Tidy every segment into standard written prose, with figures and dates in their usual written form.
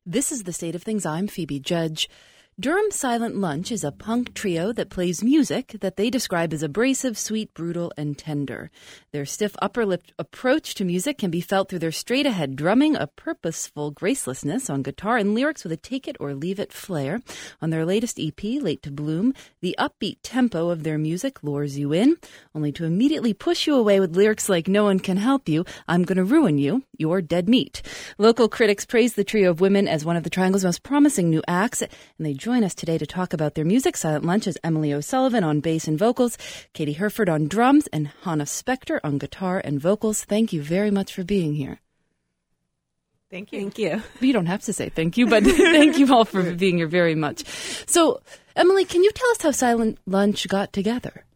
This is The State of Things. I'm Phoebe Judge. Durham Silent Lunch is a punk trio that plays music that they describe as abrasive, sweet, brutal, and tender. Their stiff upper-lip approach to music can be felt through their straight-ahead drumming, a purposeful gracelessness on guitar, and lyrics with a take-it-or-leave-it flair. On their latest EP, Late to Bloom, the upbeat tempo of their music lures you in, only to immediately push you away with lyrics like "No one can help you," "I'm gonna ruin you," "You're dead meat." Local critics praise the trio of women as one of the Triangle's most promising new acts, and they join us today to talk about their music. Silent Lunch is Emily O'Sullivan on bass and vocals, Katie Herford on drums, and Hannah Spector on guitar and vocals. Thank you very much for being here. Thank you. Thank you. You don't have to say thank you, but thank you all for being here very much. So, Emily, can you tell us how Silent Lunch got together?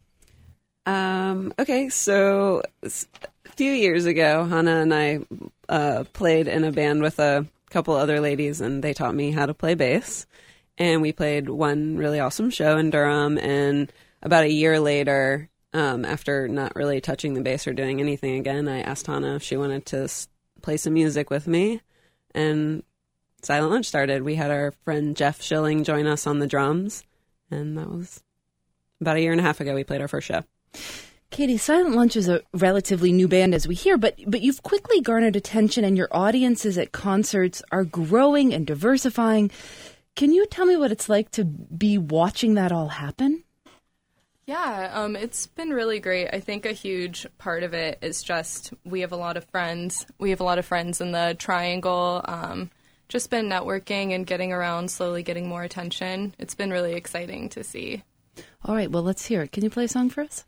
Okay, so a few years ago, Hannah and I played in a band with a couple other ladies, and they taught me how to play bass. And we played one really awesome show in Durham, and about a year later, after not really touching the bass or doing anything again, I asked Hannah if she wanted to play some music with me, and Silent Lunch started. We had our friend Jeff Schilling join us on the drums, and that was about a year and a half ago we played our first show. Katie, Silent Lunch is a relatively new band, as we hear, but you've quickly garnered attention, and your audiences at concerts are growing and diversifying. Can you tell me what it's like to be watching that all happen? Yeah, it's been really great. I think a huge part of it is just we have a lot of friends. We have a lot of friends in the Triangle. Just been networking and getting around, slowly getting more attention. It's been really exciting to see. All right, well, let's hear it. Can you play a song for us?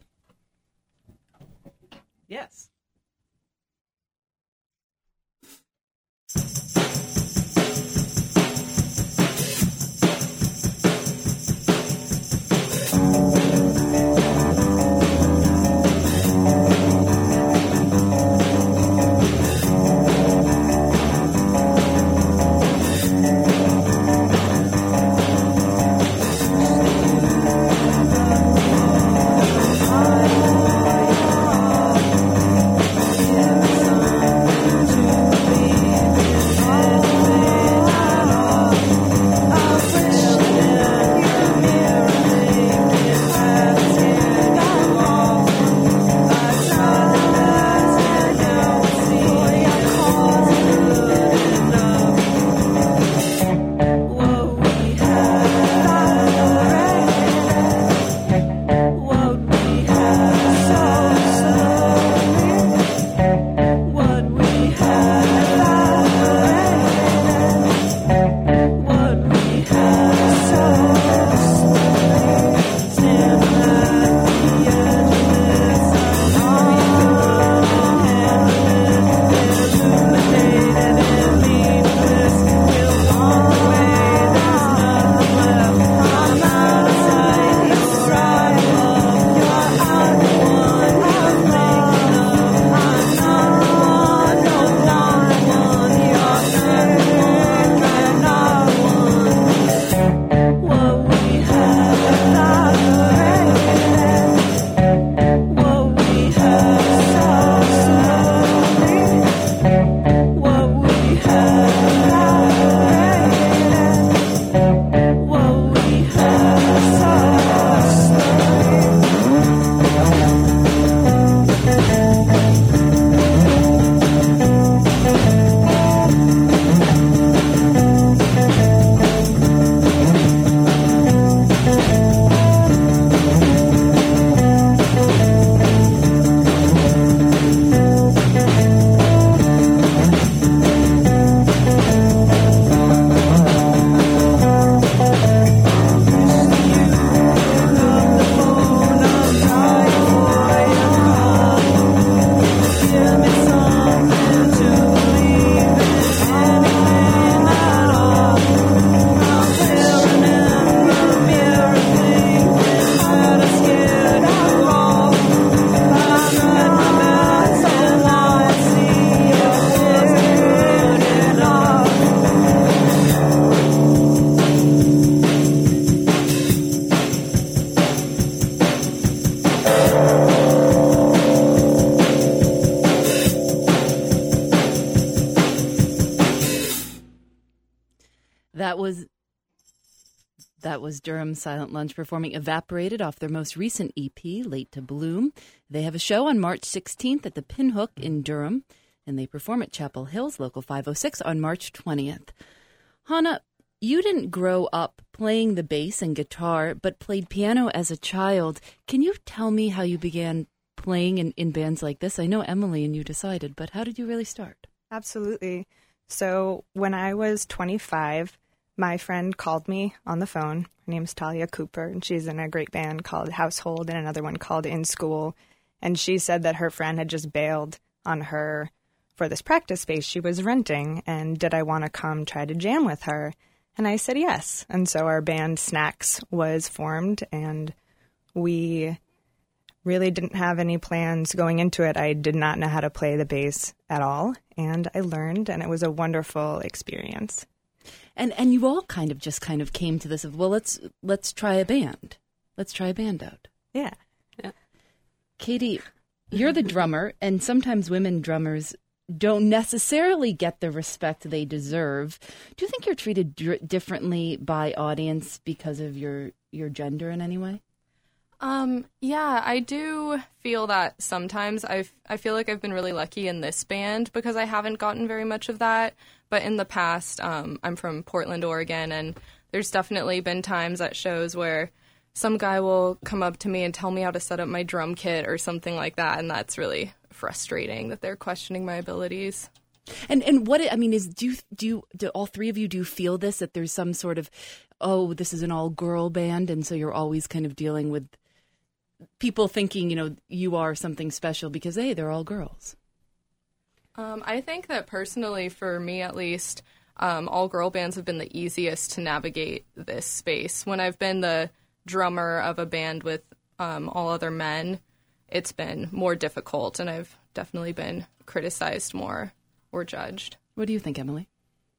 Yes. That was Durham Silent Lunch performing Evaporated off their most recent EP, Late to Bloom. They have a show on March 16th at the Pinhook in Durham, and they perform at Chapel Hills, Local 506, on March 20th. Hannah, you didn't grow up playing the bass and guitar, but played piano as a child. Can you tell me how you began playing in bands like this? I know Emily and you decided, but how did you really start? Absolutely. So when I was 25, my friend called me on the phone. Her name's Talia Cooper, and she's in a great band called Household and another one called In School. And she said that her friend had just bailed on her for this practice space she was renting, and did I want to come try to jam with her? And I said yes. And so our band Snacks was formed, and we really didn't have any plans going into it. I did not know how to play the bass at all, and I learned, and it was a wonderful experience. And you all kind of came to this of, well, let's try a band. Let's try a band out. Yeah. Katie, you're the drummer, and sometimes women drummers don't necessarily get the respect they deserve. Do you think you're treated differently by audience because of your gender in any way? Yeah, I do feel that sometimes. I feel like I've been really lucky in this band because I haven't gotten very much of that. But in the past, I'm from Portland, Oregon, and there's definitely been times at shows where some guy will come up to me and tell me how to set up my drum kit or something like that, and that's really frustrating that they're questioning my abilities. And what I mean is, do all three of you do feel this, that there's some sort of, oh, this is an all girl band, and so you're always kind of dealing with people thinking, you are something special because, hey, they're all girls? I think that personally, for me at least, all girl bands have been the easiest to navigate this space. When I've been the drummer of a band with all other men, it's been more difficult, and I've definitely been criticized more or judged. What do you think, Emily?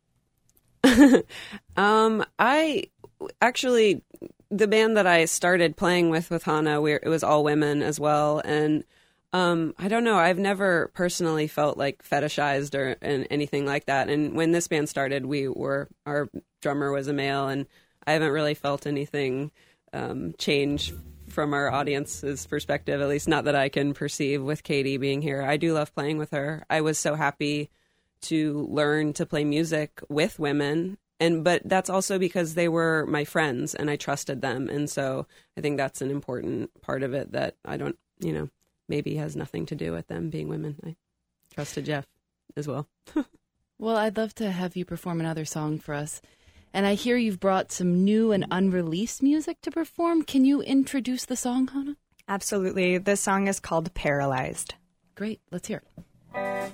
I actually, the band that I started playing with Hannah, it was all women as well, and I don't know, I've never personally felt like fetishized or anything like that. And when this band started, our drummer was a male, and I haven't really felt anything change from our audience's perspective, at least not that I can perceive with Katie being here. I do love playing with her. I was so happy to learn to play music with women, but that's also because they were my friends and I trusted them. And so I think that's an important part of it that I don't, maybe has nothing to do with them being women. I trusted Jeff as well. Well, I'd love to have you perform another song for us. And I hear you've brought some new and unreleased music to perform. Can you introduce the song, Hannah? Absolutely. This song is called Paralyzed. Great. Let's hear it.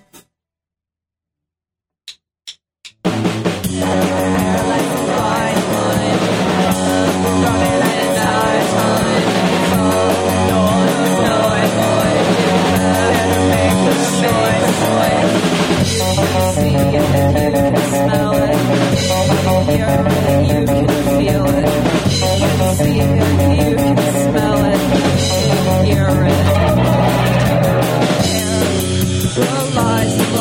Lies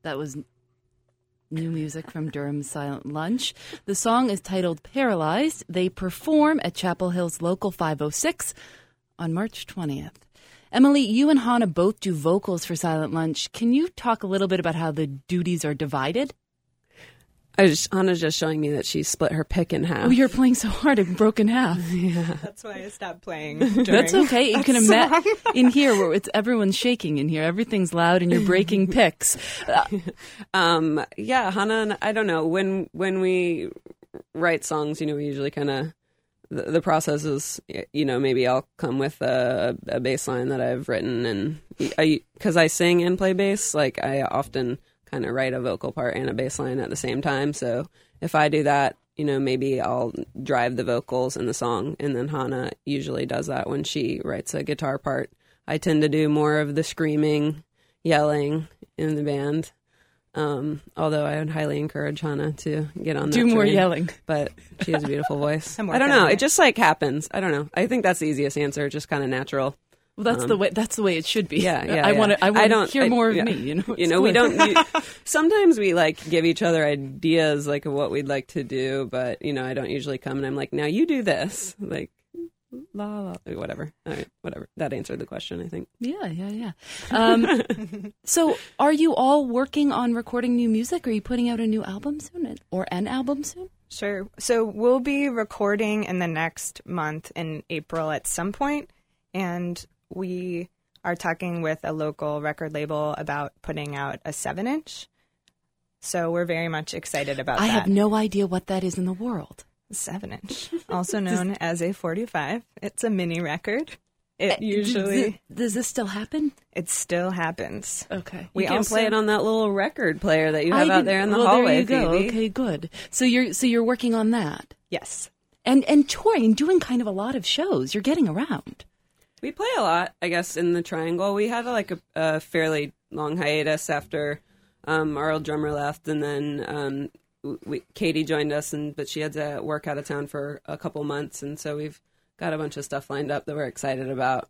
That was new music from Durham's Silent Lunch. The song is titled Paralyzed. They perform at Chapel Hill's Local 506 on March 20th. Emily, you and Hannah both do vocals for Silent Lunch. Can you talk a little bit about how the duties are divided? Hannah's just showing me that she split her pick in half. Oh, you're playing so hard, it broke in half. Yeah. That's why I stopped playing. That's okay. You can imagine in here where everyone's shaking in here. Everything's loud and you're breaking picks. Yeah, Hannah and I don't know. When we write songs, we usually kind of the process is, maybe I'll come with a bass line that I've written, and because I sing and play bass, like I often kind of write a vocal part and a bass line at the same time. So if I do that, maybe I'll drive the vocals in the song, and then Hannah usually does that when she writes a guitar part. I tend to do more of the screaming, yelling in the band. Although I would highly encourage Hannah to get on that Do more train, yelling. But she has a beautiful voice. I'm I don't know. working on It just happens. I don't know. I think that's the easiest answer. Just kind of natural. Well, that's the way it should be. Yeah. I want to hear more of me. We don't. Sometimes we give each other ideas of what we'd like to do, but I don't usually come and I'm like, now you do this, la la, whatever. All right, whatever. That answered the question, I think. Yeah. So, are you all working on recording new music? Are you putting out a new album soon, or an album soon? Sure. So we'll be recording in the next month in April at some point, and we are talking with a local record label about putting out a 7-inch. So we're very much excited about that. I have no idea what that is in the world. 7-inch, also known as a 45. It's a mini record. It usually... Does this still happen? It still happens. Okay. We can play it on that little record player that you have out there in the hallway. There you go. Phoebe. Okay, good. So you're working on that. Yes. And touring, doing kind of a lot of shows. You're getting around. We play a lot, I guess, in the Triangle. We had a fairly long hiatus after our old drummer left, and then Katie joined us, but she had to work out of town for a couple months, and so we've got a bunch of stuff lined up that we're excited about.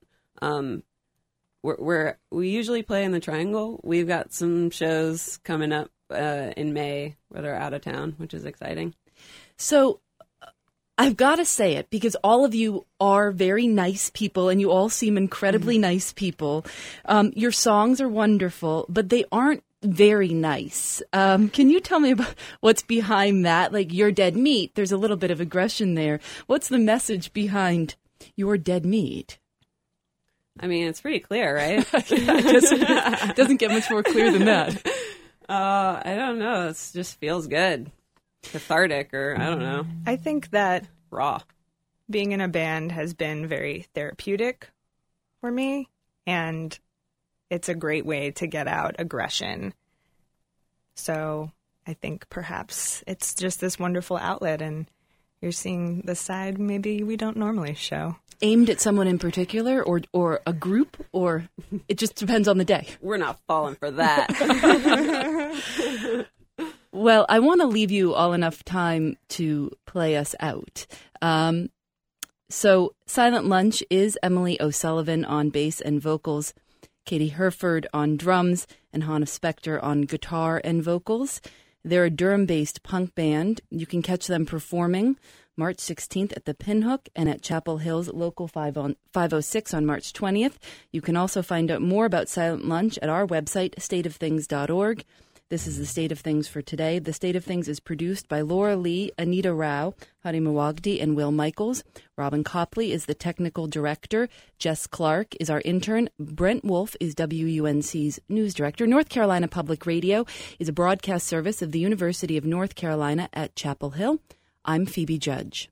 We usually play in the Triangle. We've got some shows coming up in May where they're out of town, which is exciting. So I've got to say it because all of you are very nice people and you all seem incredibly nice people. Your songs are wonderful, but they aren't very nice. Can you tell me about what's behind that? Like Your Dead Meat, there's a little bit of aggression there. What's the message behind Your Dead Meat? I mean, it's pretty clear, right? It doesn't get much more clear than that. I don't know. It just feels good. Cathartic, or I don't know. I think that Raw. being in a band has been very therapeutic for me, and it's a great way to get out aggression. So I think perhaps it's just this wonderful outlet, and you're seeing the side maybe we don't normally show. Aimed at someone in particular, or a group, or it just depends on the day? We're not falling for that. Well, I want to leave you all enough time to play us out. So Silent Lunch is Emily O'Sullivan on bass and vocals, Katie Herford on drums, and Hannah Spector on guitar and vocals. They're a Durham-based punk band. You can catch them performing March 16th at the Pinhook and at Chapel Hill's Local 506 on March 20th. You can also find out more about Silent Lunch at our website, stateofthings.org. This is the State of Things for today. The State of Things is produced by Laura Lee, Anita Rao, Hari Mawagdi, and Will Michaels. Robin Copley is the technical director. Jess Clark is our intern. Brent Wolf is WUNC's news director. North Carolina Public Radio is a broadcast service of the University of North Carolina at Chapel Hill. I'm Phoebe Judge.